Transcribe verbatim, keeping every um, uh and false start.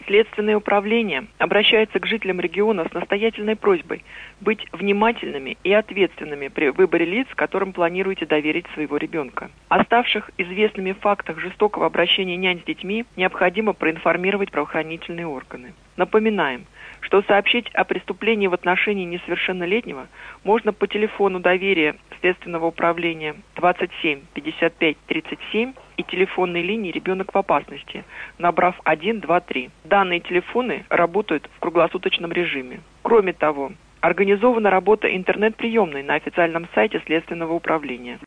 Следственное управление обращается к жителям региона с настоятельной просьбой быть внимательными и ответственными при выборе лиц, которым планируете доверить своего ребенка. О ставших известными фактах жестокого обращения нянь с детьми необходимо проинформировать правоохранительные органы. Напоминаем, что сообщить о преступлении в отношении несовершеннолетнего можно по телефону доверия Следственного управления двадцать семь пятьдесят пять тридцать семь и телефонной линии «Ребенок в опасности», набрав один два три. Данные телефоны работают в круглосуточном режиме. Кроме того, организована работа интернет-приемной на официальном сайте Следственного управления.